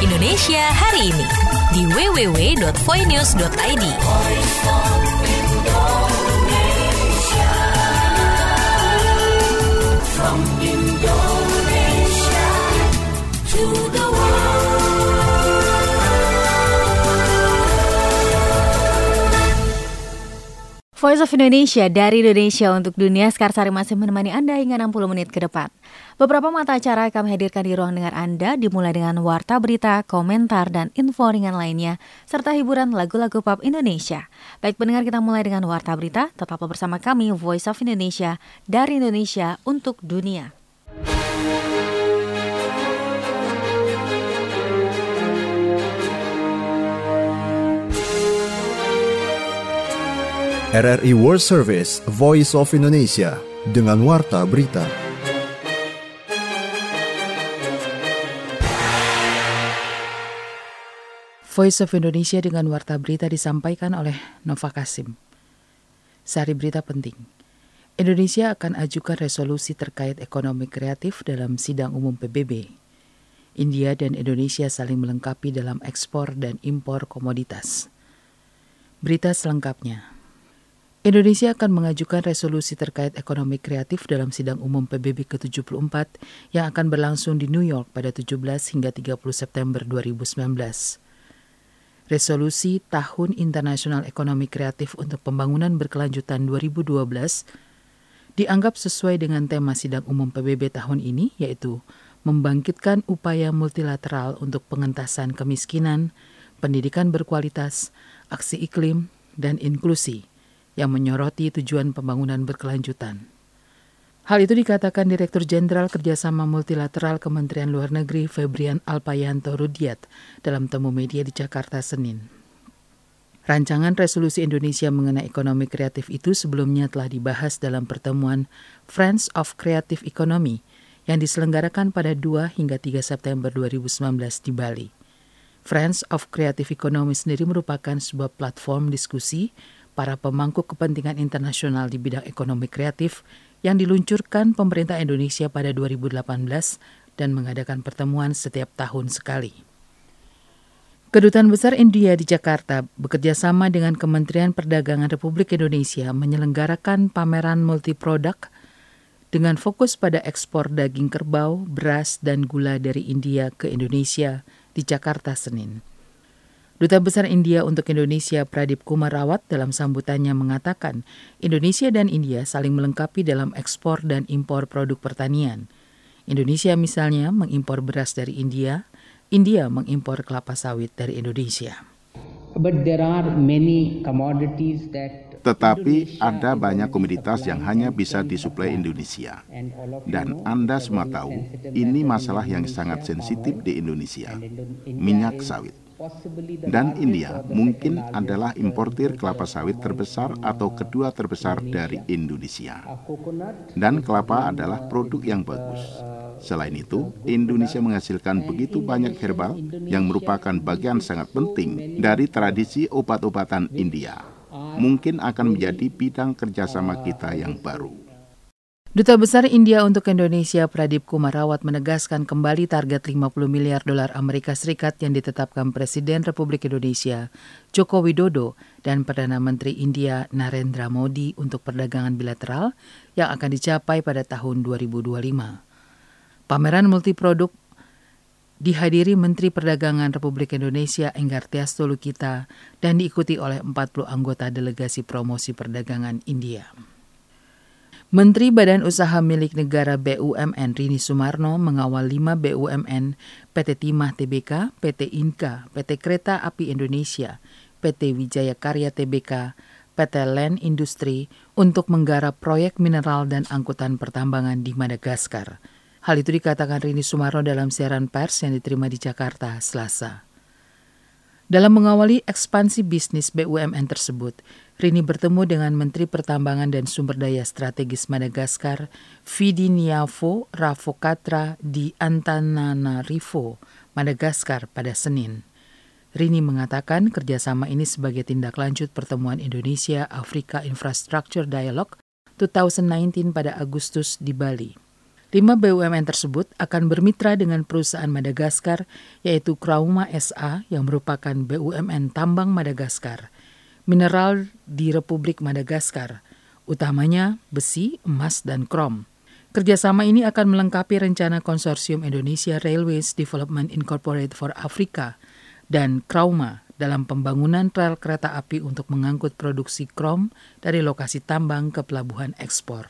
Indonesia hari ini di www.voinews.id. From Indonesia to the Voice of Indonesia dari Indonesia untuk dunia. Sekarsari masih menemani Anda hingga 60 menit ke depan. Beberapa mata acara kami hadirkan di ruang dengar Anda, dimulai dengan warta berita, komentar, dan info ringan lainnya, serta hiburan lagu-lagu pop Indonesia. Baik pendengar, kita mulai dengan warta berita. Tetaplah bersama kami, Voice of Indonesia dari Indonesia untuk dunia. RRI World Service, Voice of Indonesia, dengan warta berita. Voice of Indonesia dengan warta berita disampaikan oleh Nova Kasim. Sari berita penting. Indonesia akan ajukan resolusi terkait ekonomi kreatif dalam sidang umum PBB. India dan Indonesia saling melengkapi dalam ekspor dan impor komoditas. Berita selengkapnya. Indonesia akan mengajukan resolusi terkait ekonomi kreatif dalam sidang umum PBB ke-74 yang akan berlangsung di New York pada 17 hingga 30 September 2019. Resolusi Tahun Internasional Ekonomi Kreatif untuk Pembangunan Berkelanjutan 2012 dianggap sesuai dengan tema sidang umum PBB tahun ini, yaitu membangkitkan upaya multilateral untuk pengentasan kemiskinan, pendidikan berkualitas, aksi iklim, dan inklusi, yang menyoroti tujuan pembangunan berkelanjutan. Hal itu dikatakan Direktur Jenderal Kerjasama Multilateral Kementerian Luar Negeri Febrian Alpayanto Rudiat dalam temu media di Jakarta Senin. Rancangan resolusi Indonesia mengenai ekonomi kreatif itu sebelumnya telah dibahas dalam pertemuan Friends of Creative Economy yang diselenggarakan pada 2 hingga 3 September 2019 di Bali. Friends of Creative Economy sendiri merupakan sebuah platform diskusi para pemangku kepentingan internasional di bidang ekonomi kreatif yang diluncurkan pemerintah Indonesia pada 2018 dan mengadakan pertemuan setiap tahun sekali. Kedutaan Besar India di Jakarta bekerja sama dengan Kementerian Perdagangan Republik Indonesia menyelenggarakan pameran multiproduk dengan fokus pada ekspor daging kerbau, beras, dan gula dari India ke Indonesia di Jakarta Senin. Duta Besar India untuk Indonesia Pradip Kumar Rawat dalam sambutannya mengatakan Indonesia dan India saling melengkapi dalam ekspor dan impor produk pertanian. Indonesia misalnya mengimpor beras dari India, India mengimpor kelapa sawit dari Indonesia. Tetapi ada banyak komoditas yang hanya bisa disuplai Indonesia. Dan Anda semua tahu, ini masalah yang sangat sensitif di Indonesia, minyak sawit. Dan India mungkin adalah importir kelapa sawit terbesar atau kedua terbesar dari Indonesia. Dan kelapa adalah produk yang bagus. Selain itu, Indonesia menghasilkan begitu banyak herbal yang merupakan bagian sangat penting dari tradisi obat-obatan India. Mungkin akan menjadi bidang kerjasama kita yang baru. Duta Besar India untuk Indonesia Pradip Kumar Rawat menegaskan kembali target 50 miliar dolar Amerika Serikat yang ditetapkan Presiden Republik Indonesia Joko Widodo dan Perdana Menteri India Narendra Modi untuk perdagangan bilateral yang akan dicapai pada tahun 2025. Pameran multiproduk dihadiri Menteri Perdagangan Republik Indonesia Enggar Tias Tolukita dan diikuti oleh 40 anggota delegasi promosi perdagangan India. Menteri Badan Usaha Milik Negara BUMN Rini Sumarno mengawal 5 BUMN, PT Timah Tbk, PT Inka, PT Kereta Api Indonesia, PT Wijaya Karya Tbk, PT Land Industri untuk menggarap proyek mineral dan angkutan pertambangan di Madagaskar. Hal itu dikatakan Rini Sumarno dalam siaran pers yang diterima di Jakarta, Selasa. Dalam mengawali ekspansi bisnis BUMN tersebut, Rini bertemu dengan Menteri Pertambangan dan Sumber Daya Strategis Madagaskar, Vidiniavo Rafokatra di Antananarivo, Madagaskar pada Senin. Rini mengatakan kerjasama ini sebagai tindak lanjut pertemuan Indonesia-Afrika Infrastructure Dialogue 2019 pada Agustus di Bali. 5 BUMN tersebut akan bermitra dengan perusahaan Madagaskar, yaitu Krauma SA yang merupakan BUMN tambang Madagaskar, mineral di Republik Madagaskar, utamanya besi, emas, dan krom. Kerjasama ini akan melengkapi rencana konsorsium Indonesia Railways Development Incorporated for Africa dan Krauma dalam pembangunan rel kereta api untuk mengangkut produksi krom dari lokasi tambang ke pelabuhan ekspor.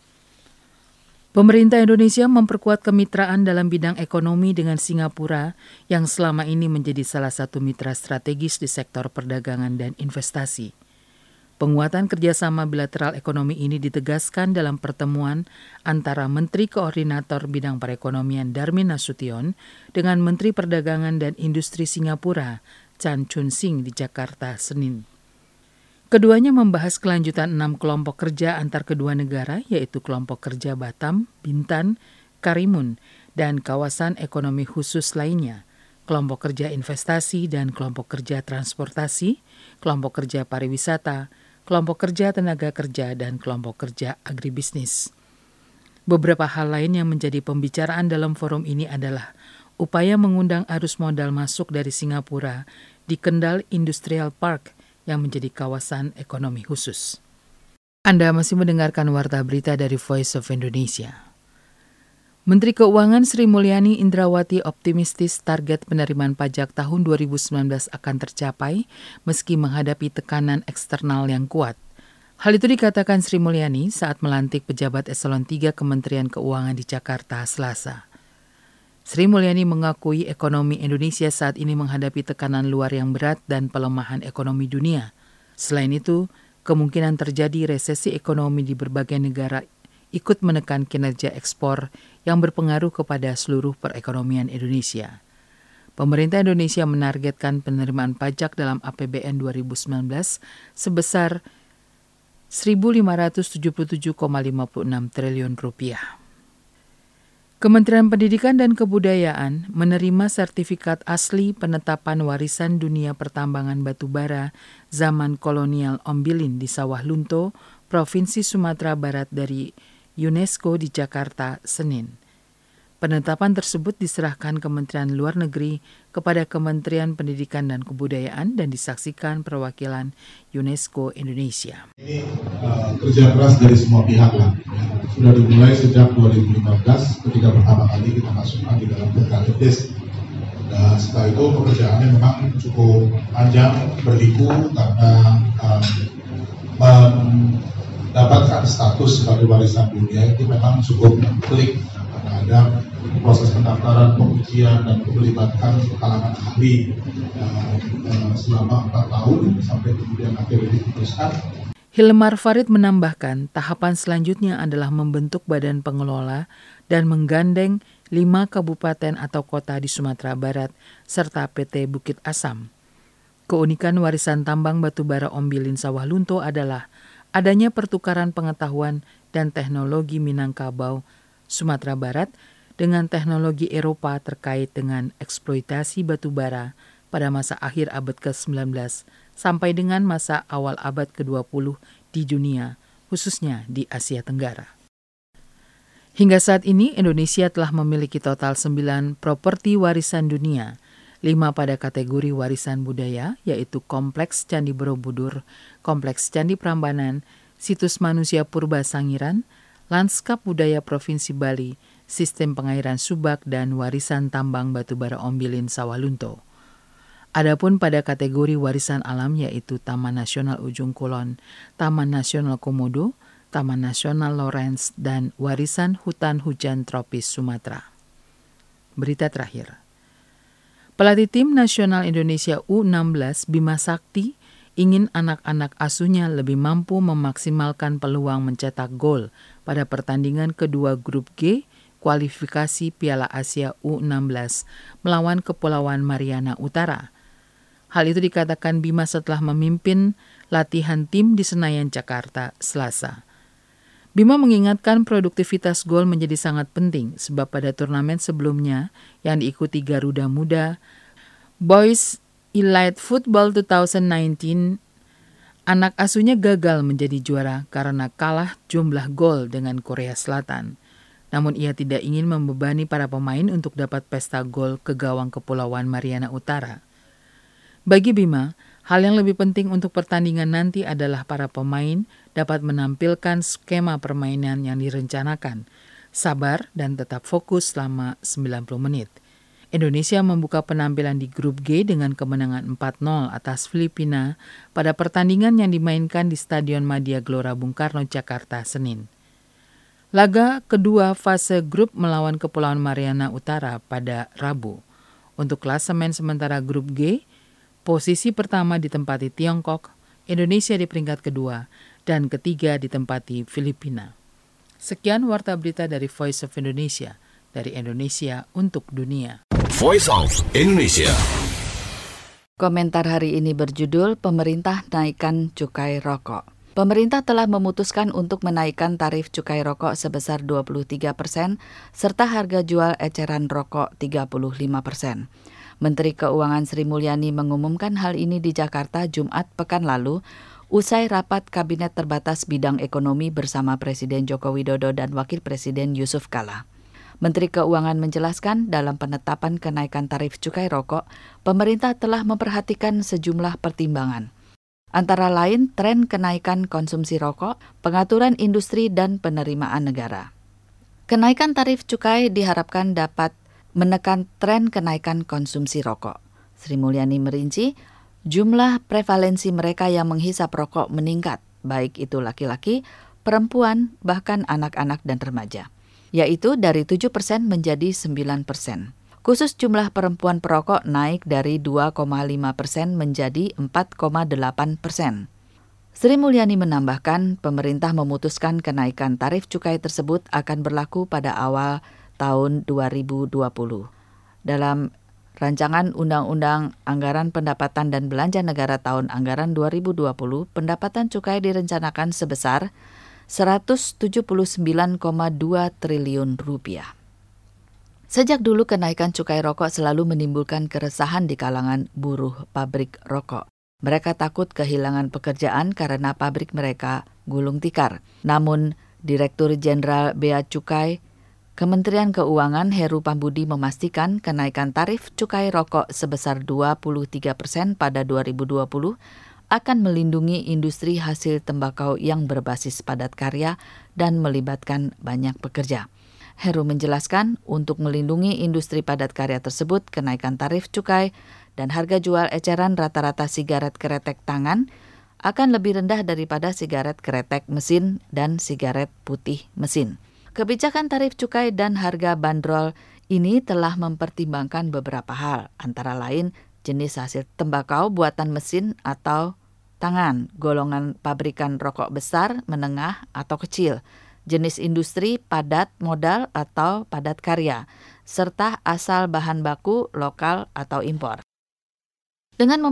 Pemerintah Indonesia memperkuat kemitraan dalam bidang ekonomi dengan Singapura yang selama ini menjadi salah satu mitra strategis di sektor perdagangan dan investasi. Penguatan kerjasama bilateral ekonomi ini ditegaskan dalam pertemuan antara Menteri Koordinator Bidang Perekonomian Darmin Nasution dengan Menteri Perdagangan dan Industri Singapura Chan Chun Sing di Jakarta, Senin. Keduanya membahas kelanjutan 6 kelompok kerja antar kedua negara, yaitu kelompok kerja Batam, Bintan, Karimun, dan kawasan ekonomi khusus lainnya, kelompok kerja investasi dan kelompok kerja transportasi, kelompok kerja pariwisata, kelompok kerja tenaga kerja, dan kelompok kerja agribisnis. Beberapa hal lain yang menjadi pembicaraan dalam forum ini adalah upaya mengundang arus modal masuk dari Singapura di Kendal Industrial Park yang menjadi kawasan ekonomi khusus. Anda masih mendengarkan Warta Berita dari Voice of Indonesia. Menteri Keuangan Sri Mulyani Indrawati optimistis target penerimaan pajak tahun 2019 akan tercapai meski menghadapi tekanan eksternal yang kuat. Hal itu dikatakan Sri Mulyani saat melantik pejabat eselon 3 Kementerian Keuangan di Jakarta, Selasa. Sri Mulyani mengakui ekonomi Indonesia saat ini menghadapi tekanan luar yang berat dan pelemahan ekonomi dunia. Selain itu, kemungkinan terjadi resesi ekonomi di berbagai negara ikut menekan kinerja ekspor yang berpengaruh kepada seluruh perekonomian Indonesia. Pemerintah Indonesia menargetkan penerimaan pajak dalam APBN 2019 sebesar Rp1.577,56 triliun. Kementerian Pendidikan dan Kebudayaan menerima sertifikat asli penetapan warisan dunia pertambangan batubara zaman kolonial Ombilin di Sawah Lunto, Provinsi Sumatera Barat dari UNESCO di Jakarta, Senin. Penetapan tersebut diserahkan Kementerian Luar Negeri kepada Kementerian Pendidikan dan Kebudayaan dan disaksikan perwakilan UNESCO Indonesia. Ini kerja keras dari semua pihak lah. Sudah dimulai sejak 2015 ketika pertama kali kita masukkan di dalam PKTDes. Dan setelah itu pekerjaannya memang cukup panjang, berliku karena mendapatkan status sebagai warisan dunia itu memang cukup pelik. Karena ada proses pendaftaran, pengujian, dan melibatkan kalangan ahli selama 4 tahun sampai kemudian akhirnya diputuskan. Hilmar Farid menambahkan tahapan selanjutnya adalah membentuk badan pengelola dan menggandeng 5 kabupaten atau kota di Sumatera Barat serta PT Bukit Asam. Keunikan warisan tambang batubara Ombilin Sawah Lunto adalah adanya pertukaran pengetahuan dan teknologi Minangkabau, Sumatera Barat dengan teknologi Eropa terkait dengan eksploitasi batubara pada masa akhir abad ke-19 sampai dengan masa awal abad ke-20 di dunia, khususnya di Asia Tenggara. Hingga saat ini, Indonesia telah memiliki total 9 properti warisan dunia, 5 pada kategori warisan budaya, yaitu Kompleks Candi Borobudur, Kompleks Candi Prambanan, Situs Manusia Purba Sangiran, Lanskap Budaya Provinsi Bali, Sistem Pengairan Subak, dan Warisan Tambang Batubara Ombilin Sawah Lunto. Adapun pada kategori warisan alam yaitu Taman Nasional Ujung Kulon, Taman Nasional Komodo, Taman Nasional Lawrence, dan Warisan Hutan Hujan Tropis Sumatera. Berita terakhir. Pelatih Tim Nasional Indonesia U16 Bima Sakti ingin anak-anak asuhnya lebih mampu memaksimalkan peluang mencetak gol pada pertandingan kedua grup G kualifikasi Piala Asia U16 melawan Kepulauan Mariana Utara. Hal itu dikatakan Bima setelah memimpin latihan tim di Senayan, Jakarta, Selasa. Bima mengingatkan produktivitas gol menjadi sangat penting sebab pada turnamen sebelumnya yang diikuti Garuda Muda, Boys Elite Football 2019, anak asuhnya gagal menjadi juara karena kalah jumlah gol dengan Korea Selatan. Namun ia tidak ingin membebani para pemain untuk dapat pesta gol ke gawang Kepulauan Mariana Utara. Bagi Bima, hal yang lebih penting untuk pertandingan nanti adalah para pemain dapat menampilkan skema permainan yang direncanakan, sabar dan tetap fokus selama 90 menit. Indonesia membuka penampilan di grup G dengan kemenangan 4-0 atas Filipina pada pertandingan yang dimainkan di Stadion Madia Gelora Bung Karno, Jakarta, Senin. Laga kedua fase grup melawan Kepulauan Mariana Utara pada Rabu. Untuk klasemen sementara grup G, posisi pertama ditempati Tiongkok, Indonesia di peringkat kedua, dan ketiga ditempati Filipina. Sekian Warta Berita dari Voice of Indonesia, dari Indonesia untuk dunia. Voice of Indonesia. Komentar hari ini berjudul Pemerintah naikkan cukai rokok. Pemerintah telah memutuskan untuk menaikkan tarif cukai rokok sebesar 23% serta harga jual eceran rokok 35%. Menteri Keuangan Sri Mulyani mengumumkan hal ini di Jakarta Jumat pekan lalu usai rapat Kabinet Terbatas Bidang Ekonomi bersama Presiden Joko Widodo dan Wakil Presiden Yusuf Kala. Menteri Keuangan menjelaskan dalam penetapan kenaikan tarif cukai rokok, pemerintah telah memperhatikan sejumlah pertimbangan. Antara lain tren kenaikan konsumsi rokok, pengaturan industri dan penerimaan negara. Kenaikan tarif cukai diharapkan dapat menekan tren kenaikan konsumsi rokok. Sri Mulyani merinci, jumlah prevalensi mereka yang menghisap rokok meningkat, baik itu laki-laki, perempuan, bahkan anak-anak dan remaja, yaitu dari 7% menjadi 9%. Khusus jumlah perempuan perokok naik dari 2,5% menjadi 4,8%. Sri Mulyani menambahkan, pemerintah memutuskan kenaikan tarif cukai tersebut akan berlaku pada awal tahun 2020. Dalam Rancangan Undang-Undang Anggaran Pendapatan dan Belanja Negara tahun anggaran 2020, pendapatan cukai direncanakan sebesar Rp179,2 triliun. Sejak dulu kenaikan cukai rokok selalu menimbulkan keresahan di kalangan buruh pabrik rokok. Mereka takut kehilangan pekerjaan karena pabrik mereka gulung tikar. Namun, Direktur Jenderal Bea Cukai Kementerian Keuangan Heru Pambudi memastikan kenaikan tarif cukai rokok sebesar 23% pada 2020 akan melindungi industri hasil tembakau yang berbasis padat karya dan melibatkan banyak pekerja. Heru menjelaskan, untuk melindungi industri padat karya tersebut, kenaikan tarif cukai dan harga jual eceran rata-rata sigaret kretek tangan akan lebih rendah daripada sigaret kretek mesin dan sigaret putih mesin. Kebijakan tarif cukai dan harga bandrol ini telah mempertimbangkan beberapa hal, antara lain jenis hasil tembakau buatan mesin atau tangan, golongan pabrikan rokok besar, menengah, atau kecil, jenis industri padat modal atau padat karya, serta asal bahan baku lokal atau impor. Dengan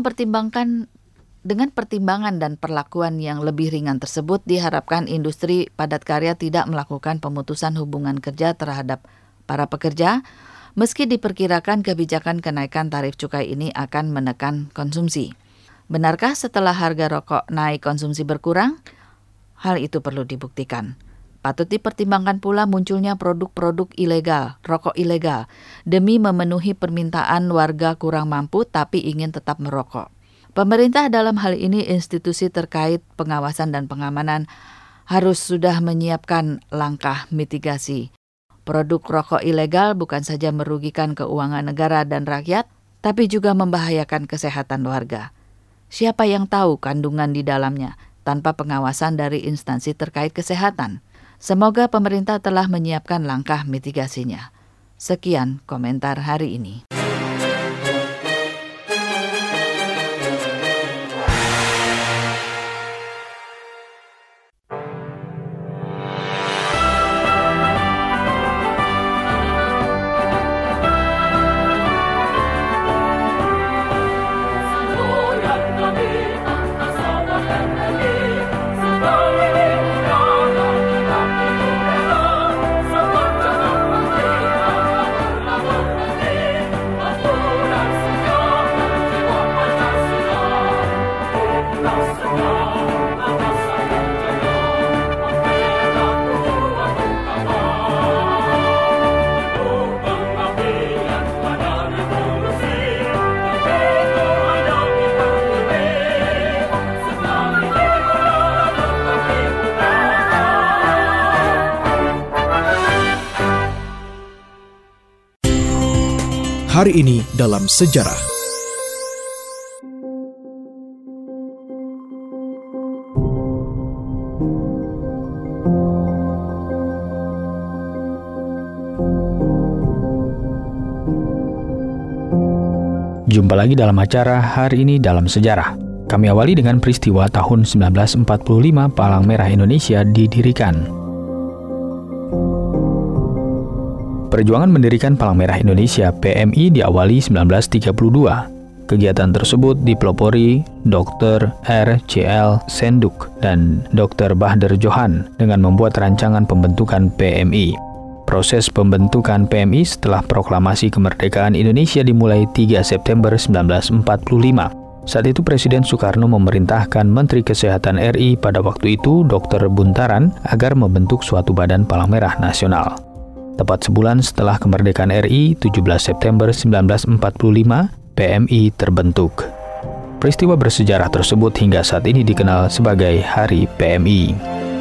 pertimbangan dan perlakuan yang lebih ringan tersebut, diharapkan industri padat karya tidak melakukan pemutusan hubungan kerja terhadap para pekerja, meski diperkirakan kebijakan kenaikan tarif cukai ini akan menekan konsumsi. Benarkah setelah harga rokok naik konsumsi berkurang? Hal itu perlu dibuktikan. Patut dipertimbangkan pula munculnya produk-produk ilegal, rokok ilegal, demi memenuhi permintaan warga kurang mampu tapi ingin tetap merokok. Pemerintah dalam hal ini institusi terkait pengawasan dan pengamanan harus sudah menyiapkan langkah mitigasi. Produk rokok ilegal bukan saja merugikan keuangan negara dan rakyat, tapi juga membahayakan kesehatan warga. Siapa yang tahu kandungan di dalamnya tanpa pengawasan dari instansi terkait kesehatan? Semoga pemerintah telah menyiapkan langkah mitigasinya. Sekian komentar hari ini. Hari ini dalam sejarah. Jumpa lagi dalam acara Hari ini dalam sejarah. Kami awali dengan peristiwa tahun 1945 Palang Merah Indonesia didirikan. Perjuangan mendirikan Palang Merah Indonesia PMI diawali 1932. Kegiatan tersebut dipelopori Dr. R.C.L. Senduk dan Dr. Bahder Johan dengan membuat rancangan pembentukan PMI. Proses pembentukan PMI setelah proklamasi kemerdekaan Indonesia dimulai 3 September 1945. Saat itu Presiden Soekarno memerintahkan Menteri Kesehatan RI pada waktu itu Dr. Buntaran agar membentuk suatu badan Palang Merah Nasional. Tepat sebulan setelah kemerdekaan RI, 17 September 1945, PMI terbentuk. Peristiwa bersejarah tersebut hingga saat ini dikenal sebagai Hari PMI.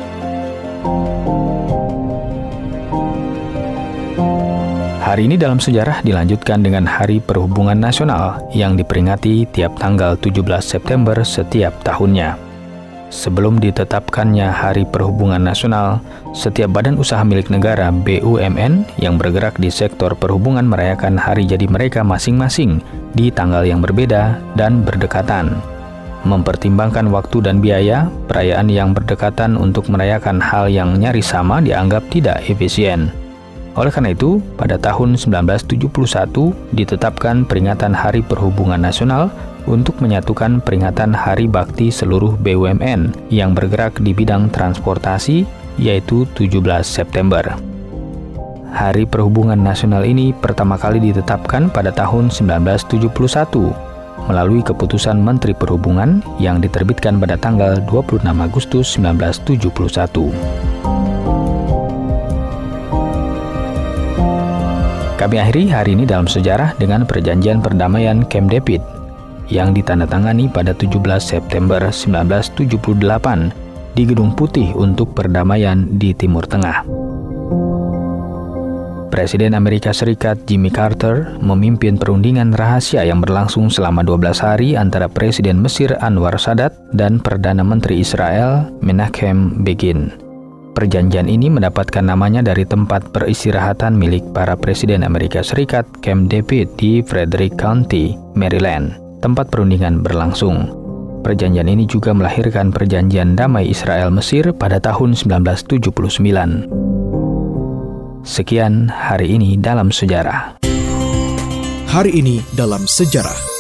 Hari ini dalam sejarah dilanjutkan dengan Hari Perhubungan Nasional yang diperingati tiap tanggal 17 September setiap tahunnya. Sebelum ditetapkannya Hari Perhubungan Nasional, setiap badan usaha milik negara BUMN yang bergerak di sektor perhubungan merayakan hari jadi mereka masing-masing di tanggal yang berbeda dan berdekatan. Mempertimbangkan waktu dan biaya, perayaan yang berdekatan untuk merayakan hal yang nyaris sama dianggap tidak efisien. Oleh karena itu, pada tahun 1971 ditetapkan peringatan Hari Perhubungan Nasional untuk menyatukan peringatan Hari Bakti seluruh BUMN yang bergerak di bidang transportasi, yaitu 17 September. Hari Perhubungan Nasional ini pertama kali ditetapkan pada tahun 1971 melalui keputusan Menteri Perhubungan yang diterbitkan pada tanggal 26 Agustus 1971. Kami akhiri hari ini dalam sejarah dengan perjanjian perdamaian Camp David yang ditandatangani pada 17 September 1978 di Gedung Putih untuk perdamaian di Timur Tengah. Presiden Amerika Serikat Jimmy Carter memimpin perundingan rahasia yang berlangsung selama 12 hari antara Presiden Mesir Anwar Sadat dan Perdana Menteri Israel Menachem Begin. Perjanjian ini mendapatkan namanya dari tempat peristirahatan milik para Presiden Amerika Serikat, Camp David di Frederick County, Maryland, tempat perundingan berlangsung. Perjanjian ini juga melahirkan Perjanjian Damai Israel-Mesir pada tahun 1979. Sekian hari ini dalam sejarah. Hari ini dalam sejarah.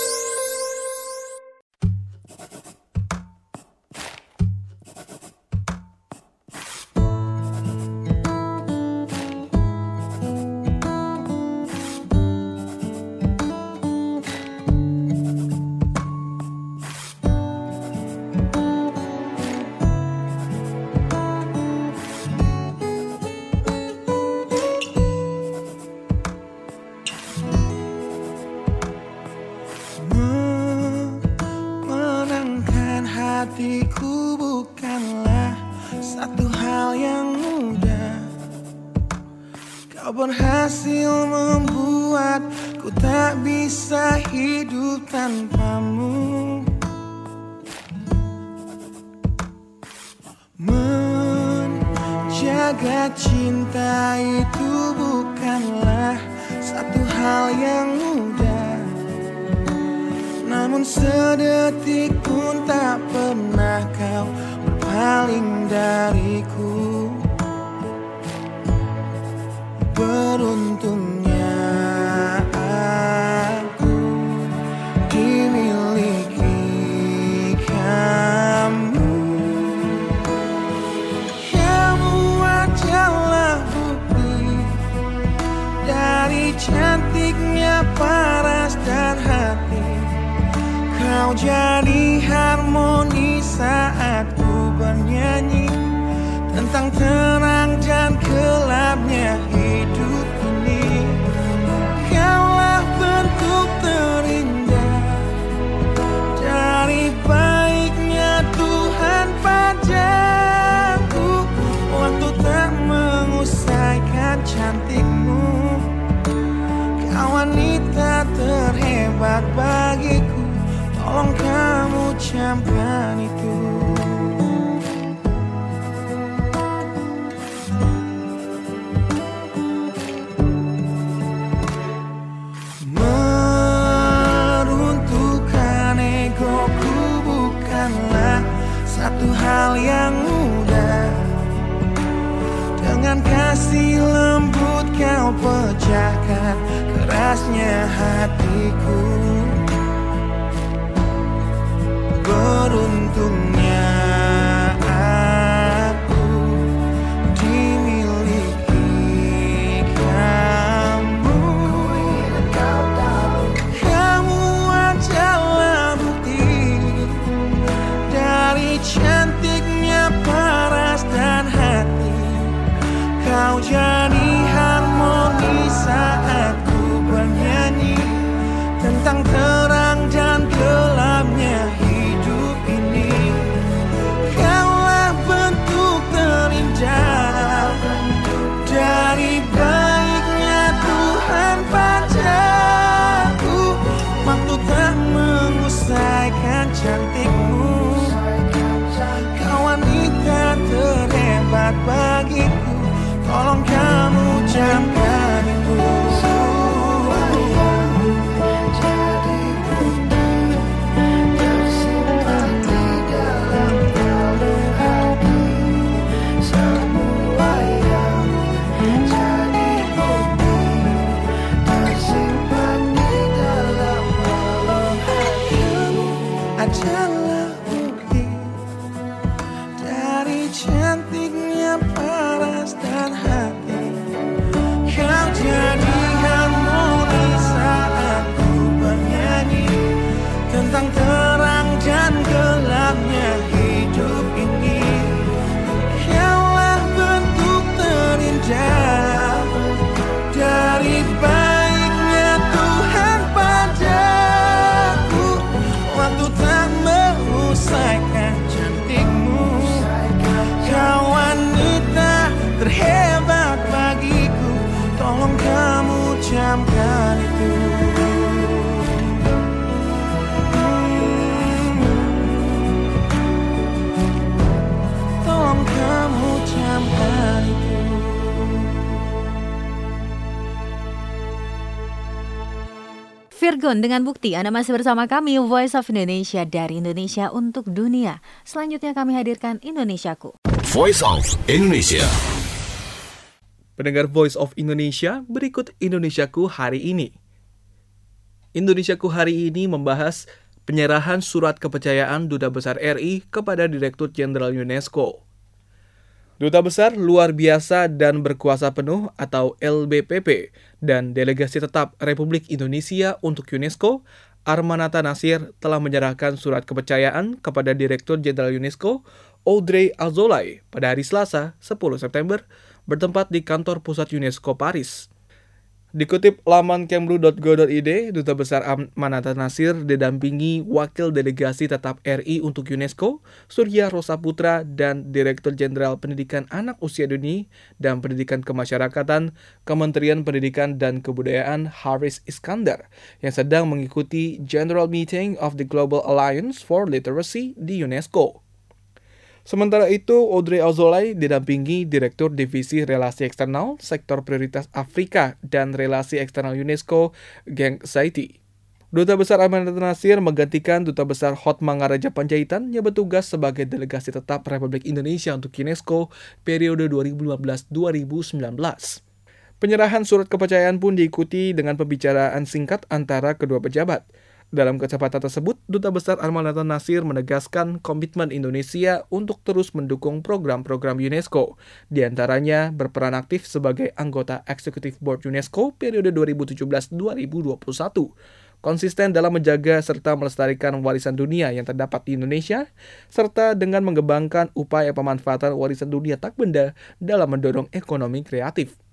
Hatiku bukanlah satu hal yang mudah. Kau berhasil membuatku tak bisa hidup tanpamu. Menjaga cinta itu bukanlah satu hal yang mudah. Namun sedetik pun tak pernah kau berpaling dariku. Beruntungnya aku dimiliki kamu. Kamu adalah bukti dari cantiknya paras dan hati. Kau jadi harmoni saat ku bernyanyi tentang terang dan gelapnya hidup ini. Kaulah bentuk terindah dari baiknya Tuhan padaku. Waktu tak mengusaikan cantikmu, kau wanita terhebat bagiku. Tolong kamu camkan itu. Meruntuhkan egoku bukanlah satu hal yang mudah. Dengan kasih lembut kau pecahkan kerasnya hatiku. Beruntungnya aku dimiliki kamu. Kamu adalah bukti dari cantiknya paras dan hati. Kau jadi harmoni saat ku bernyanyi tentang terang dan gelapnya hidup ini. Kaulah bentuk terindah dari baiknya Tuhan padaku. Waktu tak mengusaikan cantikmu. Kau wanita terhebat bagiku. Tolong kamu camkan itu. Jadi bukti tersimpan di dalam relung hati. Semua yang jadi bukti tersimpan di dalam relung hati. Adalah bukti dari cantiknya paras dan hati. Kau jadi harmoni saat ku bernyanyi tentang terang dan gelapnya hidup ini. Kaulah bentuk terindah dari baiknya Tuhan padaku. Waktu tak mengusaikan cantikmu. Kau wanita terhebat bagiku. Tolong kamu camkan itu. Tolong kamu camkan itu. Virgon dengan bukti. Anda masih bersama kami, Voice of Indonesia dari Indonesia untuk dunia. Selanjutnya kami hadirkan Indonesiaku. Voice of Indonesia. Pendengar Voice of Indonesia, berikut Indonesiaku hari ini. Indonesiaku hari ini membahas penyerahan surat kepercayaan Duta Besar RI kepada Direktur Jenderal UNESCO. Duta Besar Luar Biasa dan Berkuasa Penuh atau LBPP dan Delegasi Tetap Republik Indonesia untuk UNESCO, Armanata Nasir, telah menyerahkan surat kepercayaan kepada Direktur Jenderal UNESCO, Audrey Azoulay, pada hari Selasa, 10 September, bertempat di kantor pusat UNESCO Paris. Dikutip laman kemlu.go.id, Duta Besar Armanata Nasir didampingi Wakil Delegasi Tetap RI untuk UNESCO, Surya Rosa Putra, dan Direktur Jenderal Pendidikan Anak Usia Dini dan Pendidikan Kemasyarakatan, Kementerian Pendidikan dan Kebudayaan Haris Iskandar, yang sedang mengikuti General Meeting of the Global Alliance for Literacy di UNESCO. Sementara itu, Audrey Azoulay didampingi Direktur Divisi Relasi Eksternal, Sektor Prioritas Afrika dan Relasi Eksternal UNESCO, Geng Saiti. Duta Besar Armanata Nasir menggantikan Duta Besar Hotmangaraja Panjaitan yang bertugas sebagai Delegasi Tetap Republik Indonesia untuk UNESCO periode 2015-2019. Penyerahan surat kepercayaan pun diikuti dengan pembicaraan singkat antara kedua pejabat. Dalam kesempatan tersebut, Duta Besar Armanata Nasir menegaskan komitmen Indonesia untuk terus mendukung program-program UNESCO, di antaranya berperan aktif sebagai anggota Executive Board UNESCO periode 2017-2021, konsisten dalam menjaga serta melestarikan warisan dunia yang terdapat di Indonesia, serta dengan mengembangkan upaya pemanfaatan warisan dunia tak benda dalam mendorong ekonomi kreatif.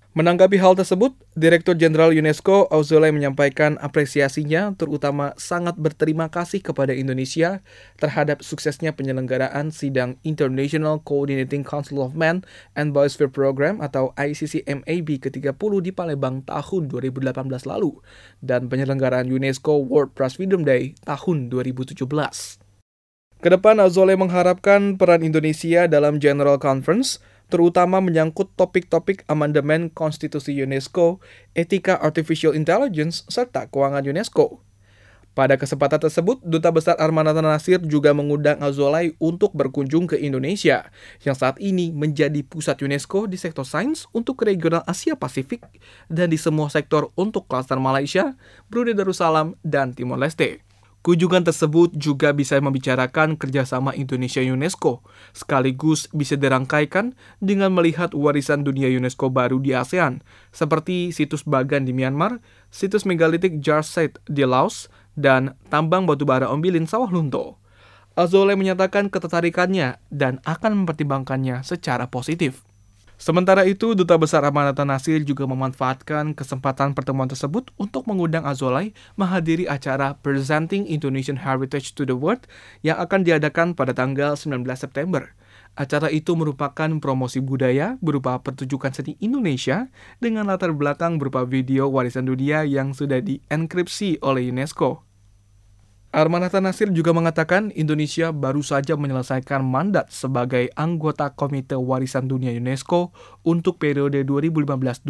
Menanggapi hal tersebut, Direktur Jenderal UNESCO Azoulay menyampaikan apresiasinya terutama sangat berterima kasih kepada Indonesia terhadap suksesnya penyelenggaraan sidang International Coordinating Council of Men and Biosphere Program atau ICCMAB ke-30 di Palembang tahun 2018 lalu dan penyelenggaraan UNESCO World Press Freedom Day tahun 2017. Kedepan, Azoulay mengharapkan peran Indonesia dalam General Conference terutama menyangkut topik-topik amandemen konstitusi UNESCO, etika artificial intelligence, serta keuangan UNESCO. Pada kesempatan tersebut, Duta Besar Armanata Nasir juga mengundang Azoulay untuk berkunjung ke Indonesia, yang saat ini menjadi pusat UNESCO di sektor sains untuk regional Asia Pasifik dan di semua sektor untuk klaster Malaysia, Brunei Darussalam, dan Timor Leste. Kunjungan tersebut juga bisa membicarakan kerjasama Indonesia-UNESCO, sekaligus bisa dirangkaikan dengan melihat warisan dunia UNESCO baru di ASEAN, seperti situs Bagan di Myanmar, situs megalitik Jar Set di Laos, dan tambang batubara Ombilin Sawah Lunto. Azoulay menyatakan ketertarikannya dan akan mempertimbangkannya secara positif. Sementara itu, Duta Besar Armanata Nasir juga memanfaatkan kesempatan pertemuan tersebut untuk mengundang Azoulay menghadiri acara Presenting Indonesian Heritage to the World yang akan diadakan pada tanggal 19 September. Acara itu merupakan promosi budaya berupa pertunjukan seni Indonesia dengan latar belakang berupa video warisan dunia yang sudah dienkripsi oleh UNESCO. Armanata Nasir juga mengatakan Indonesia baru saja menyelesaikan mandat sebagai anggota Komite Warisan Dunia UNESCO untuk periode 2015-2019.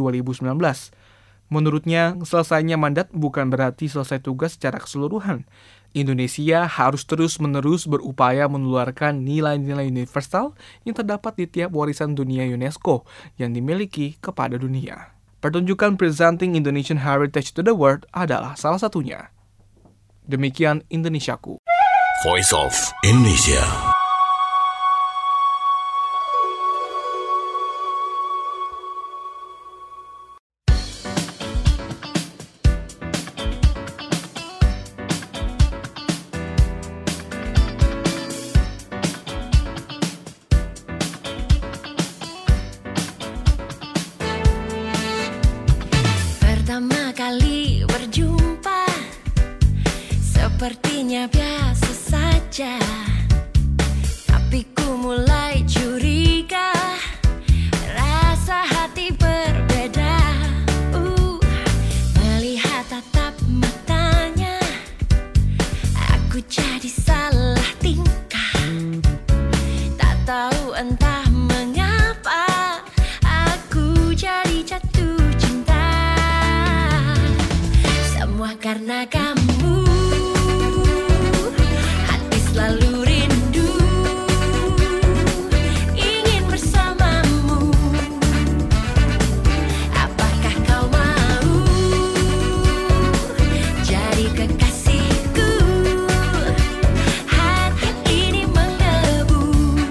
Menurutnya, selesainya mandat bukan berarti selesai tugas secara keseluruhan. Indonesia harus terus-menerus berupaya menularkan nilai-nilai universal yang terdapat di tiap warisan dunia UNESCO yang dimiliki kepada dunia. Pertunjukan Presenting Indonesian Heritage to the World adalah salah satunya. Demikian Indonesiaku. Voice of Indonesia. Pertama kali berjumpa sepertinya biasa saja, tapi ku mulai curiga, rasa hati berbeda. Melihat tatap matanya, aku jadi salah tingkah. Tak tahu entah mengapa, aku jadi jatuh cinta. Semua karena kamu. Selalu rindu, ingin bersamamu. Apakah kau mau jadi kekasihku? Hati ini menggebu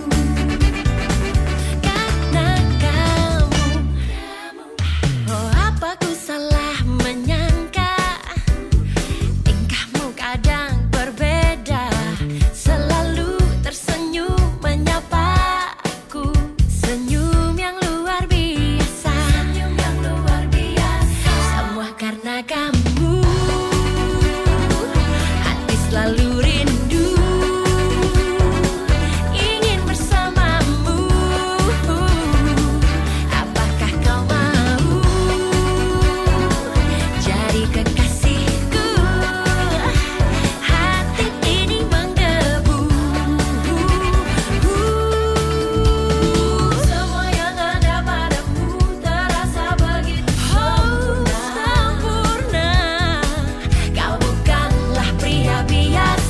karena kamu. Oh, apa ku salah menyangka tingkahmu kadang berbeda. Selalu tersenyum menyapaku, senyum yang luar biasa. Semua karena kamu, hati selalu rindu, ingin bersamamu. Apakah kau mau jadi kekasihku? Hati ini menggebu. Semua yang ada padamu terasa begitu sempurna. Kau bukanlah pria biasa.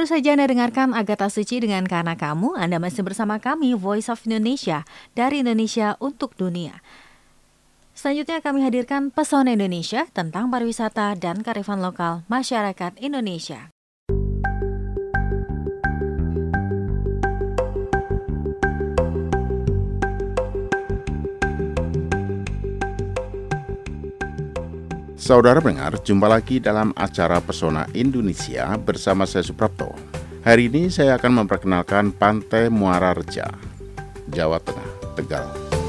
Baru saja Anda dengarkan Agatha Suci dengan Karena Kamu. Anda masih bersama kami, Voice of Indonesia, dari Indonesia untuk dunia. Selanjutnya kami hadirkan Pesona Indonesia tentang pariwisata dan kearifan lokal masyarakat Indonesia. Saudara pendengar, jumpa lagi dalam acara Pesona Indonesia bersama saya Suprapto. Hari ini saya akan memperkenalkan Pantai Muara Reja, Jawa Tengah, Tegal.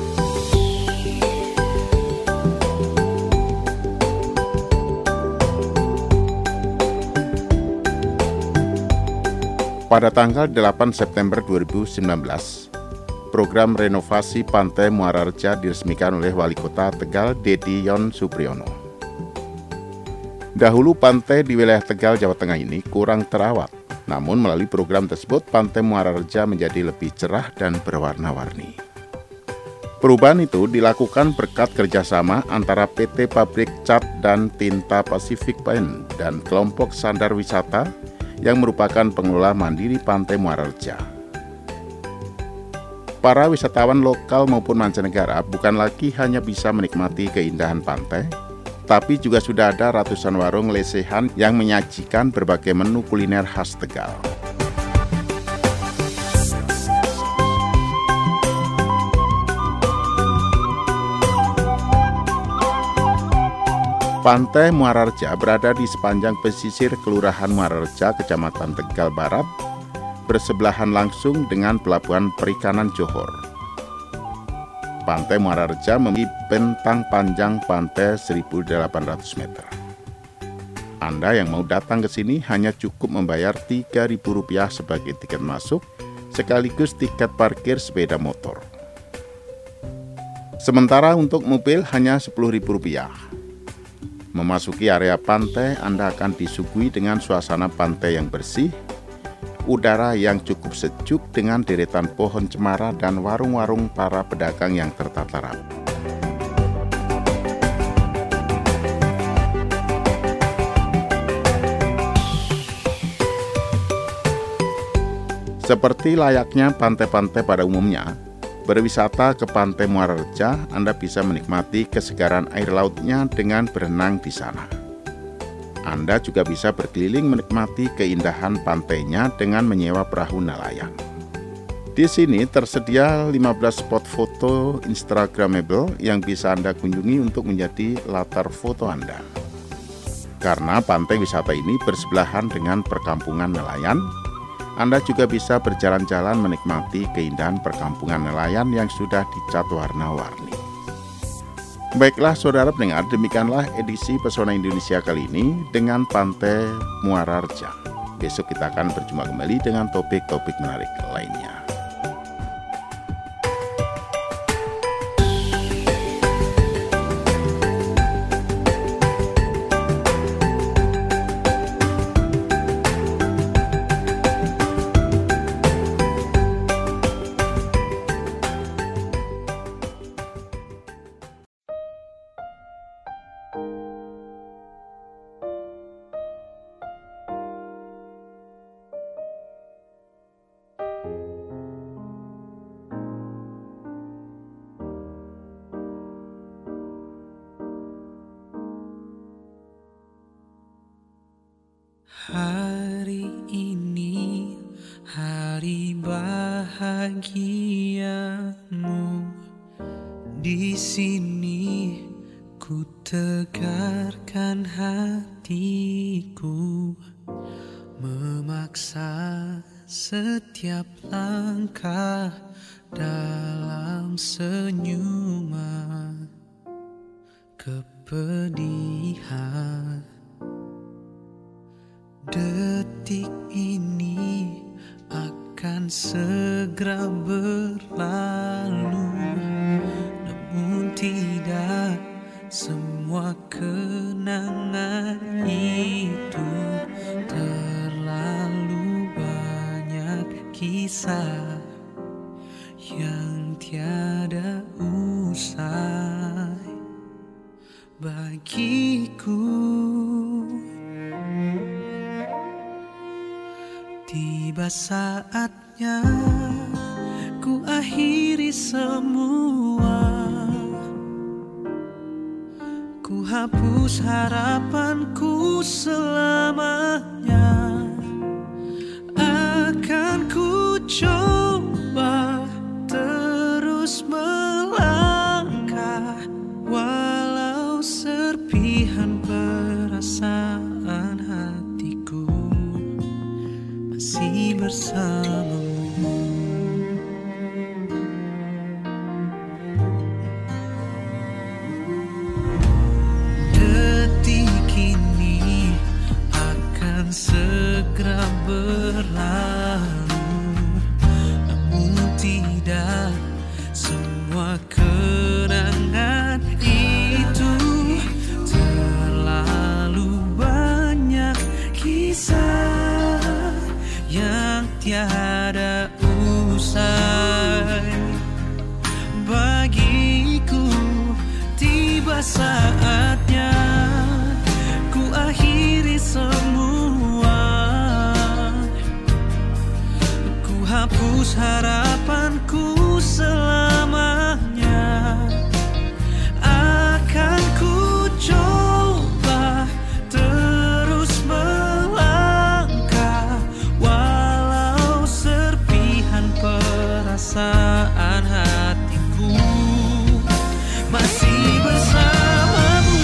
Pada tanggal 8 September 2019, program renovasi Pantai Muara Reja diresmikan oleh Wali Kota Tegal, Dedi Yon Supriyono. Dahulu pantai di wilayah Tegal, Jawa Tengah ini kurang terawat. Namun melalui program tersebut, Pantai Muara Reja menjadi lebih cerah dan berwarna-warni. Perubahan itu dilakukan berkat kerjasama antara PT Pabrik Cat dan Tinta Pacific Paint dan kelompok Sandar Wisata yang merupakan pengelola mandiri Pantai Muara Reja. Para wisatawan lokal maupun mancanegara bukan lagi hanya bisa menikmati keindahan pantai, tapi juga sudah ada ratusan warung lesehan yang menyajikan berbagai menu kuliner khas Tegal. Pantai Muara Reja berada di sepanjang pesisir Kelurahan Muara Reja, Kecamatan Tegal Barat, bersebelahan langsung dengan Pelabuhan Perikanan Johor. Pantai Muara Reja memiliki bentang panjang pantai 1.800 meter. Anda yang mau datang ke sini hanya cukup membayar Rp3.000 sebagai tiket masuk, sekaligus tiket parkir sepeda motor. Sementara untuk mobil hanya Rp10.000. Memasuki area pantai, Anda akan disuguhi dengan suasana pantai yang bersih, udara yang cukup sejuk dengan deretan pohon cemara dan warung-warung para pedagang yang tertata rapi. Seperti layaknya pantai-pantai pada umumnya, berwisata ke Pantai Muara Reja, Anda bisa menikmati kesegaran air lautnya dengan berenang di sana. Anda juga bisa berkeliling menikmati keindahan pantainya dengan menyewa perahu nelayan. Di sini tersedia 15 spot foto Instagramable yang bisa Anda kunjungi untuk menjadi latar foto Anda. Karena pantai wisata ini bersebelahan dengan perkampungan nelayan, Anda juga bisa berjalan-jalan menikmati keindahan perkampungan nelayan yang sudah dicat warna-warni. Baiklah saudara pendengar, demikianlah edisi Pesona Indonesia kali ini dengan Pantai Muara Reja. Besok kita akan berjumpa kembali dengan topik-topik menarik lainnya. Hari ini hari bahagiamu. Di sini ku tegarkan hatiku, memaksa setiap langkah dalam senyuman kepedihan. Detik ini akan segera berlalu, namun tidak semua kenangan itu. Terlalu banyak kisah yang tiada usai bagiku. Tiba saatnya ku akhiri semua, ku hapus harapanku selamanya. Akan ku coba terus melangkah, walau serpihan perasaan hatiku masih bersamamu. Detik ini akan segera berlalu, namun tidak semua kenangan itu. Terlalu banyak kisah yang tiada usai. Bagiku tiba saatnya ku akhiri semua, ku hapus harapanku selamanya. Akan ku coba terus melangkah, walau serpihan perasaan hatiku masih bersamamu.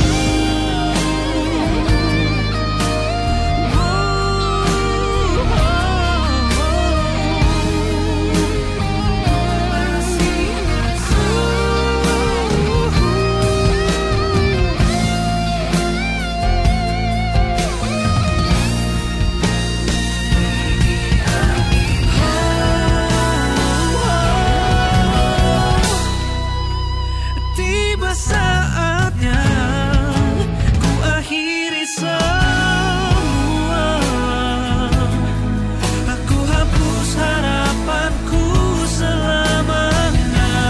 Tiba saatnya ku akhiri semua, aku hapus harapanku selamanya.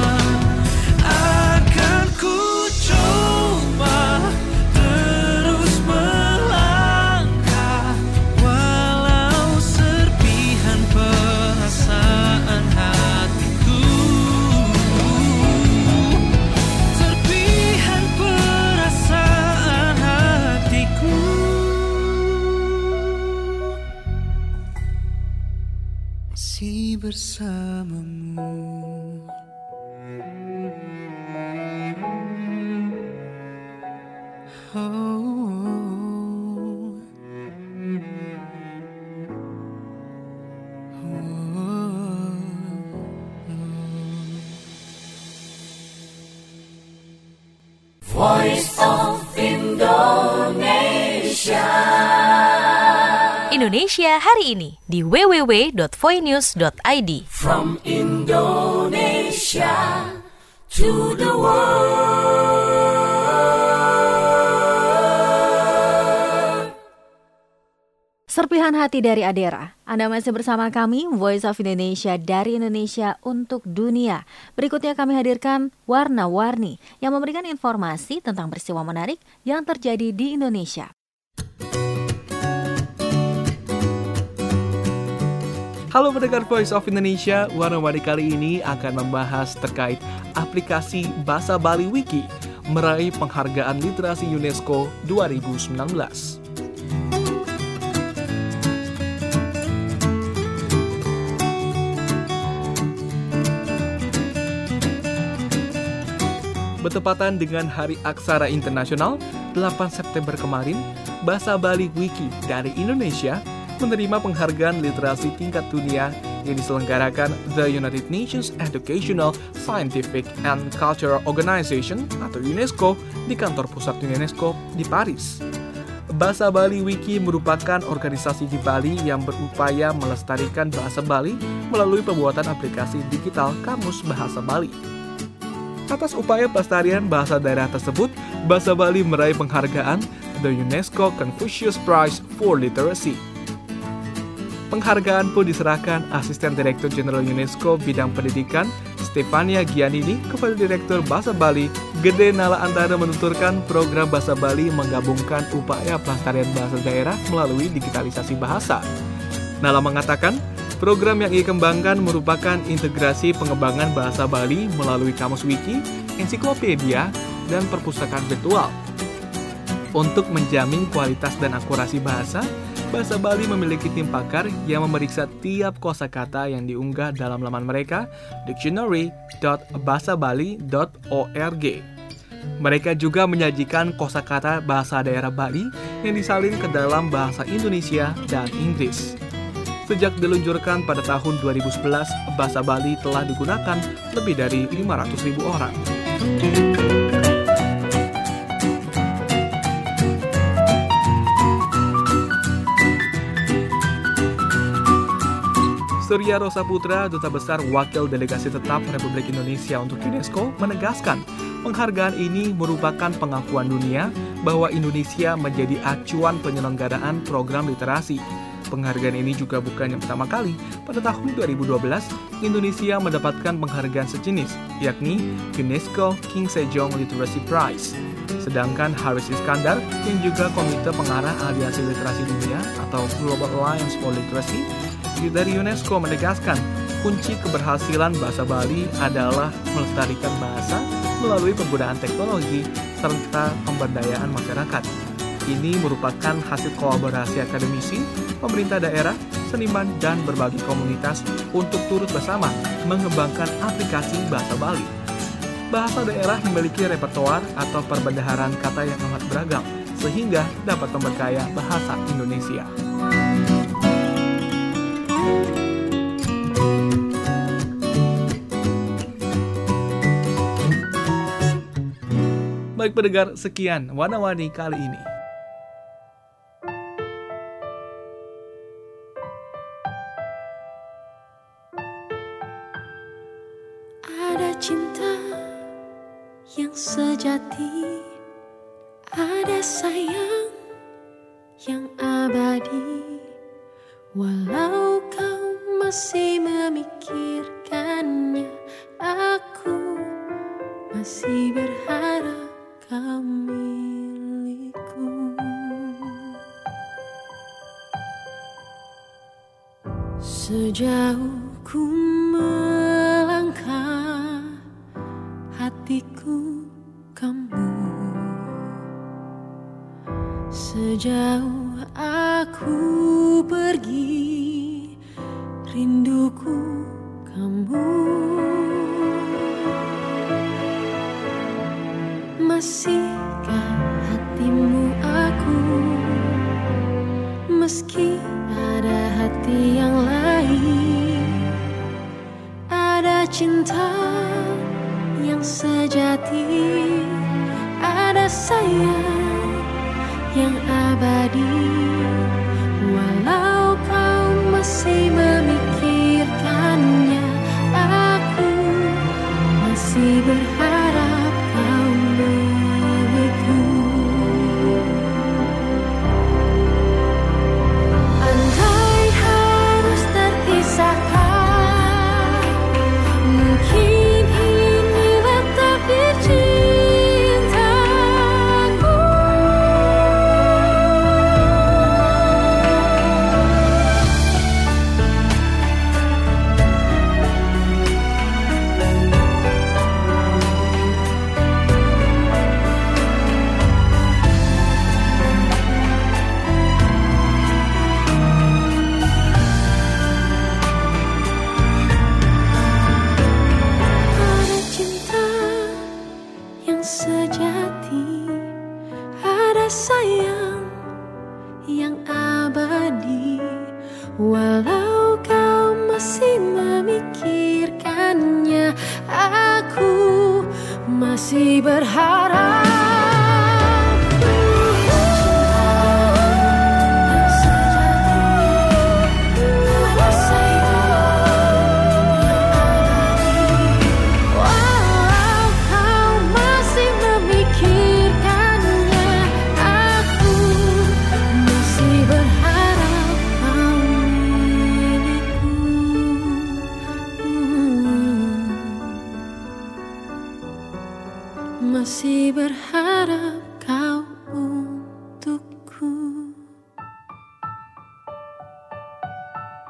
Akan ku coba terus melangkah, walau serpihan perasaan hatiku. Serpihan perasaan hatiku masih bersamamu. Voice of Indonesia. Indonesia hari ini di www.voinews.id. From Indonesia to the world. Serpihan hati dari Adera. Anda masih bersama kami, Voice of Indonesia dari Indonesia untuk dunia. Berikutnya kami hadirkan Warna-Warni yang memberikan informasi tentang peristiwa menarik yang terjadi di Indonesia. Halo pendengar Voice of Indonesia, Warna-Warni kali ini akan membahas terkait aplikasi Bahasa Bali Wiki meraih penghargaan literasi UNESCO 2019. Bertepatan dengan Hari Aksara Internasional 8 September kemarin, Bahasa Bali Wiki dari Indonesia menerima penghargaan literasi tingkat dunia yang diselenggarakan The United Nations Educational, Scientific, and Cultural Organization atau UNESCO di kantor pusat UNESCO di Paris. Bahasa Bali Wiki merupakan organisasi di Bali yang berupaya melestarikan bahasa Bali melalui pembuatan aplikasi digital Kamus Bahasa Bali. Atas upaya pelestarian bahasa daerah tersebut, Bahasa Bali meraih penghargaan The UNESCO Confucius Prize for Literacy. Penghargaan pun diserahkan Asisten Direktur Jenderal UNESCO Bidang Pendidikan Stefania Giannini kepada Direktur Bahasa Bali. Gede Nala Antara menuturkan program Bahasa Bali menggabungkan upaya pelestarian bahasa daerah melalui digitalisasi bahasa. Nala mengatakan, program yang ia kembangkan merupakan integrasi pengembangan bahasa Bali melalui kamus wiki, ensiklopedia, dan perpustakaan virtual. Untuk menjamin kualitas dan akurasi bahasa Bali memiliki tim pakar yang memeriksa tiap kosakata yang diunggah dalam laman mereka, dictionary.bahasabali.org. Mereka juga menyajikan kosakata bahasa daerah Bali yang disalin ke dalam bahasa Indonesia dan Inggris. Sejak diluncurkan pada tahun 2011, bahasa Bali telah digunakan lebih dari 500.000 orang. Surya Rosa Putra, Duta Besar Wakil Delegasi Tetap Republik Indonesia untuk UNESCO, menegaskan penghargaan ini merupakan pengakuan dunia bahwa Indonesia menjadi acuan penyelenggaraan program literasi. Penghargaan ini juga bukan yang pertama kali. Pada tahun 2012, Indonesia mendapatkan penghargaan sejenis, yakni UNESCO King Sejong Literacy Prize. Sedangkan Haris Iskandar, yang juga Komite Pengarah Aliansi Literasi Dunia atau Global Alliance for Literacy, dari UNESCO menegaskan, kunci keberhasilan bahasa Bali adalah melestarikan bahasa melalui penggunaan teknologi serta pemberdayaan masyarakat. Ini merupakan hasil kolaborasi akademisi, pemerintah daerah, seniman, dan berbagai komunitas untuk turut bersama mengembangkan aplikasi bahasa Bali. Bahasa daerah memiliki repertoar atau perbendaharaan kata yang amat beragam, sehingga dapat memperkaya bahasa Indonesia. Baik pendengar, sekian Warna-Warni kali ini. Ada cinta yang sejati, ada sayang yang abadi, walau kau masih memikirkannya, aku masih berharap kau milikku. Sejauh ku melangkah, hatiku kamu. Sejauh aku pergi, rinduku kamu. Masihkah hatimu aku, meski ada hati yang lain? Ada cinta yang sejati, ada sayang yang abadi, walau kau masih memikirkannya, aku masih berharap kau milikku. Andai harus terpisahkan, mungkin inilah takdir cintaku. Ada cinta yang sejati, ada sayang yang abadi, walau kau masih memikirkannya, aku masih berharap. Masih berharap kau untukku.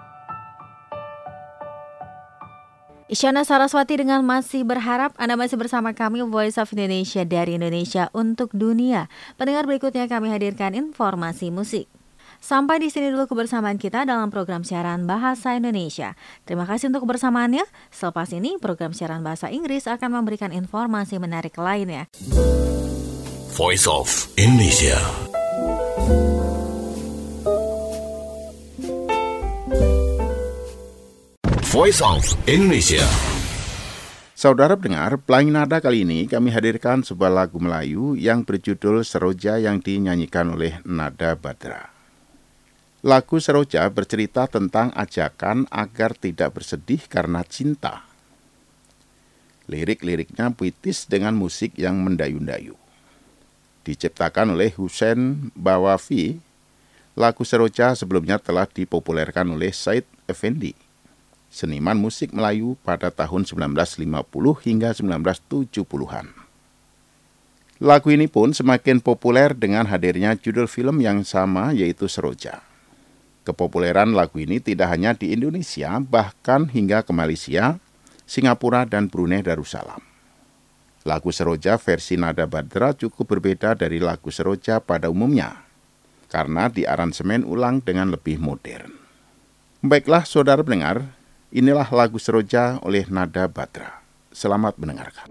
Isyana Saraswati dengan Masih Berharap. Anda masih bersama kami Voice of Indonesia dari Indonesia untuk dunia. Pendengar, berikutnya kami hadirkan informasi musik. Sampai di sini dulu kebersamaan kita dalam program siaran Bahasa Indonesia. Terima kasih untuk kebersamaannya. Selepas ini program siaran Bahasa Inggris akan memberikan informasi menarik lainnya. Voice of Indonesia. Voice of Indonesia. Saudara pendengar, Pelangi Nada kali ini kami hadirkan sebuah lagu Melayu yang berjudul Seroja yang dinyanyikan oleh Nada Badra. Lagu Seroja bercerita tentang ajakan agar tidak bersedih karena cinta. Lirik-liriknya puitis dengan musik yang mendayu-dayu. Diciptakan oleh Husain Bawafi, lagu Seroja sebelumnya telah dipopulerkan oleh Said Effendi, seniman musik Melayu pada tahun 1950 hingga 1970-an. Lagu ini pun semakin populer dengan hadirnya judul film yang sama yaitu Seroja. Kepopuleran lagu ini tidak hanya di Indonesia, bahkan hingga ke Malaysia, Singapura, dan Brunei Darussalam. Lagu Seroja versi Nada Badra cukup berbeda dari lagu Seroja pada umumnya, karena diaransemen ulang dengan lebih modern. Baiklah saudara pendengar, inilah lagu Seroja oleh Nada Badra. Selamat mendengarkan.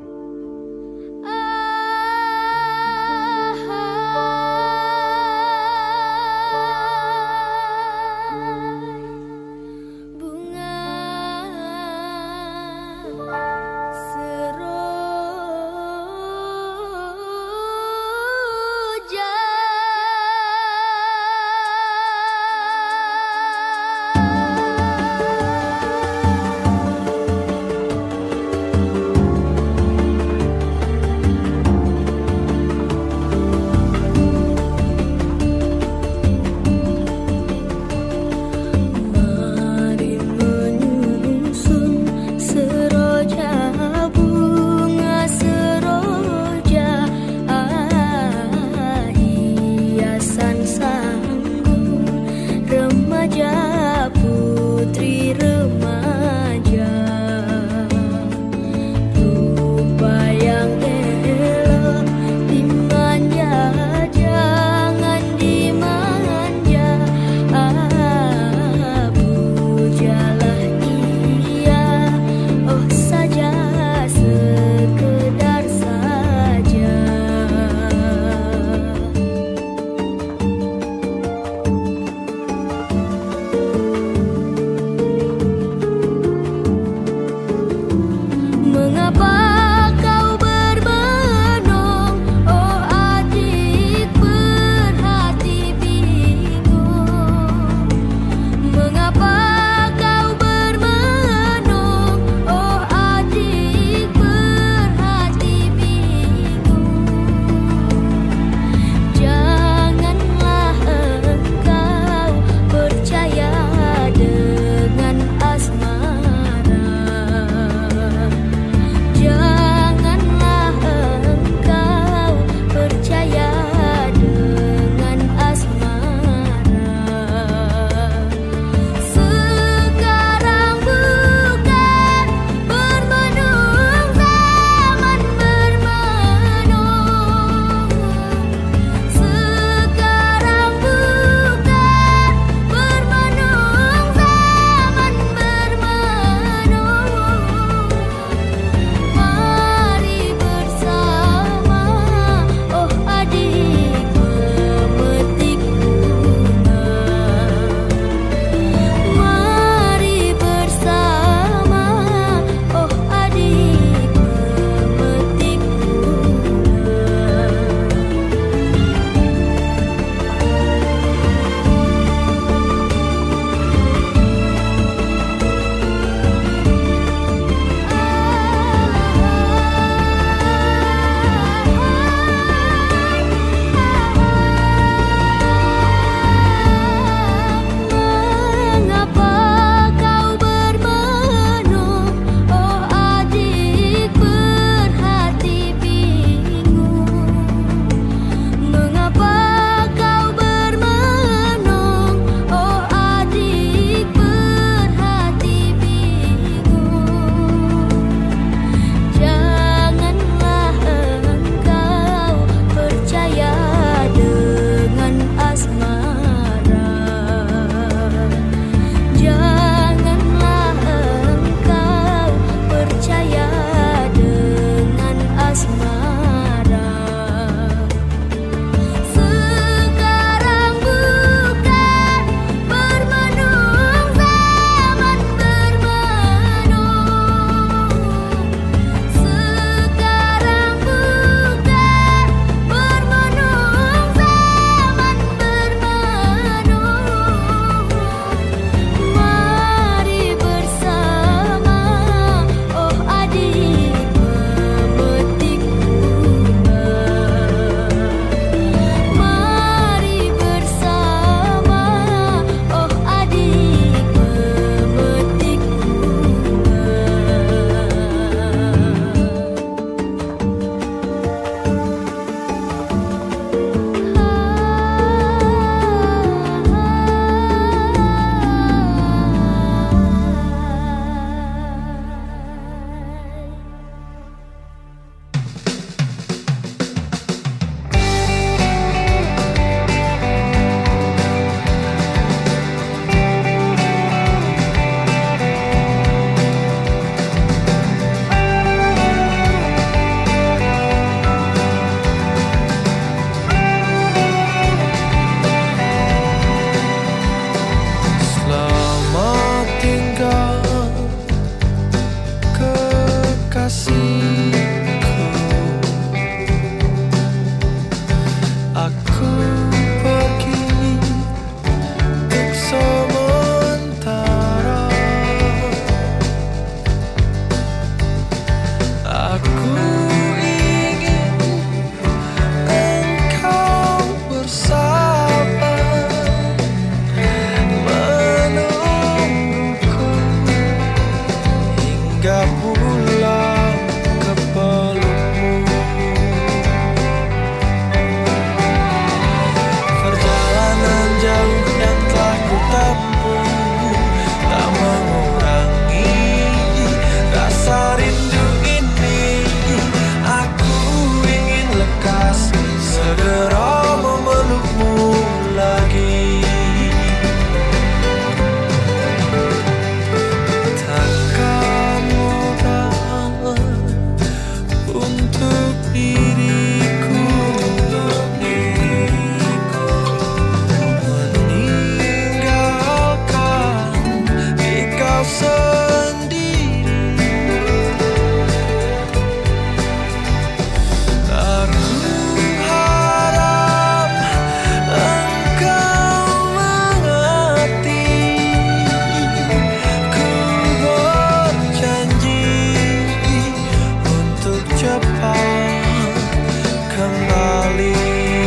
Mengapa kau kau sendiri. Aku harap engkau mengerti. Ku berjanji untuk cepat kembali.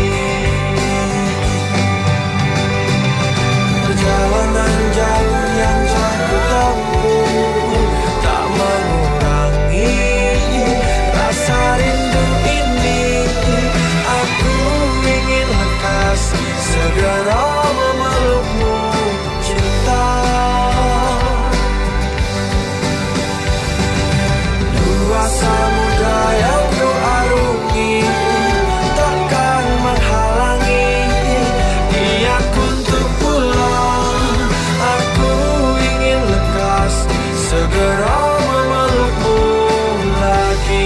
Perjalanan jauh yang aku tempuh tak mengurangi rasa rindu ini. Aku ingin lekas segera memelukmu, cinta. Dua samudra yang ku arungi takkan menghalangi niatku untuk pulang. Aku ingin lekas segera memelukmu lagi.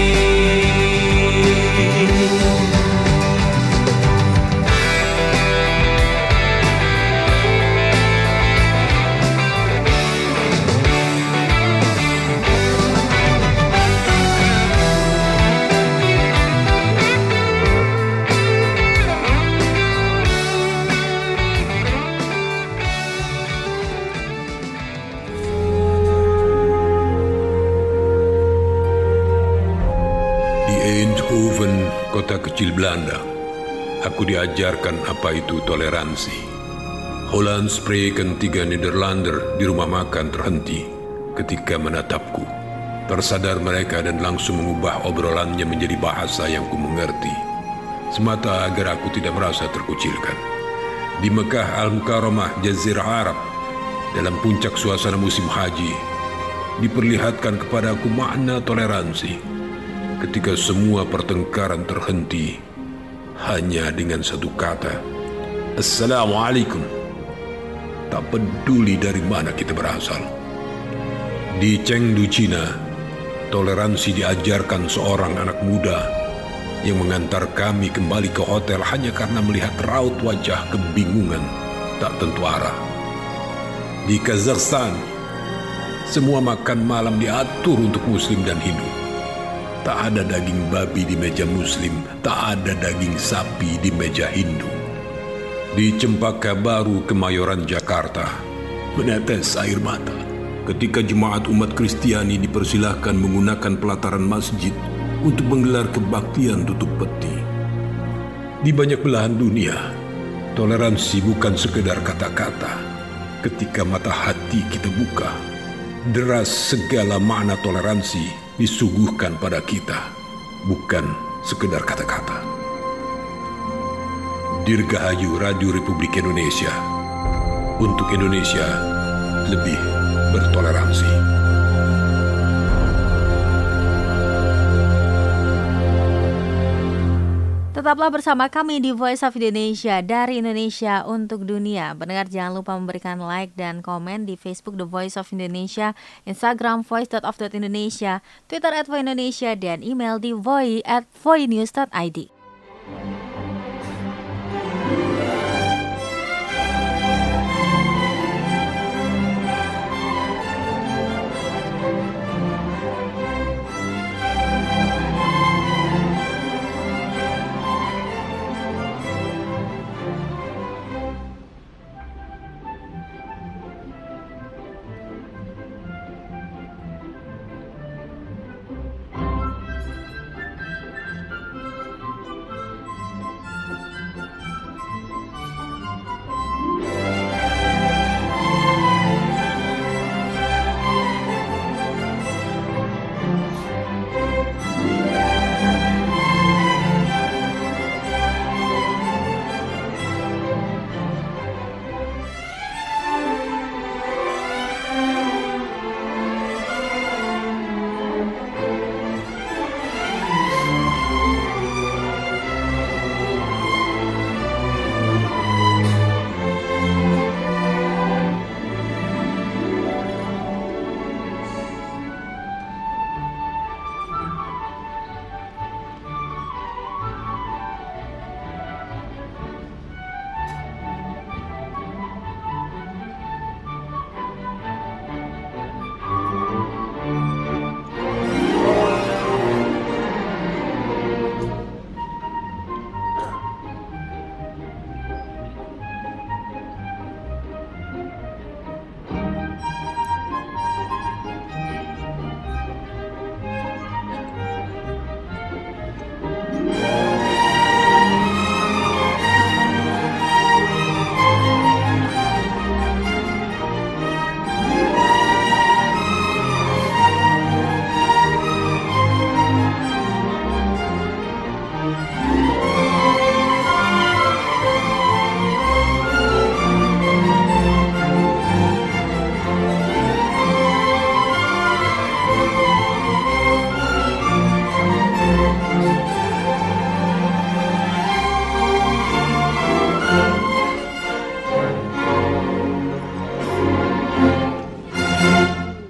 Di Eindhoven, kota kecil Belanda, aku diajarkan apa itu toleransi. Holland spreken 3 Nederlander di rumah makan terhenti ketika menatapku. Tersadar mereka dan langsung mengubah obrolannya menjadi bahasa yang ku mengerti, semata agar aku tidak merasa terkucilkan. Di Mekah Al-Mukarramah, Jazirah Arab, dalam puncak suasana musim haji, diperlihatkan kepadaku makna toleransi. Ketika semua pertengkaran terhenti hanya dengan satu kata, Assalamualaikum. Tak peduli dari mana kita berasal. Di Chengdu, Cina, toleransi diajarkan seorang anak muda yang mengantar kami kembali ke hotel hanya karena melihat raut wajah kebingungan tak tentu arah. Di Kazakhstan, semua makan malam diatur untuk Muslim dan Hindu. Tak ada daging babi di meja Muslim, tak ada daging sapi di meja Hindu. Di Cempaka Baru, Kemayoran, Jakarta, menetes air mata ketika jemaat umat Kristiani dipersilahkan menggunakan pelataran masjid untuk menggelar kebaktian tutup peti. Di banyak belahan dunia, toleransi bukan sekedar kata-kata. Ketika mata hati kita buka, deras segala makna toleransi disuguhkan pada kita, bukan sekedar kata-kata. Dirgahayu Radio Republik Indonesia, untuk Indonesia lebih bertoleransi. Tetaplah bersama kami di Voice of Indonesia, dari Indonesia untuk dunia. Pendengar jangan lupa memberikan like dan komen di Facebook The Voice of Indonesia, Instagram voice.of.indonesia, Twitter @voindonesia, dan email di voi@voinews.id.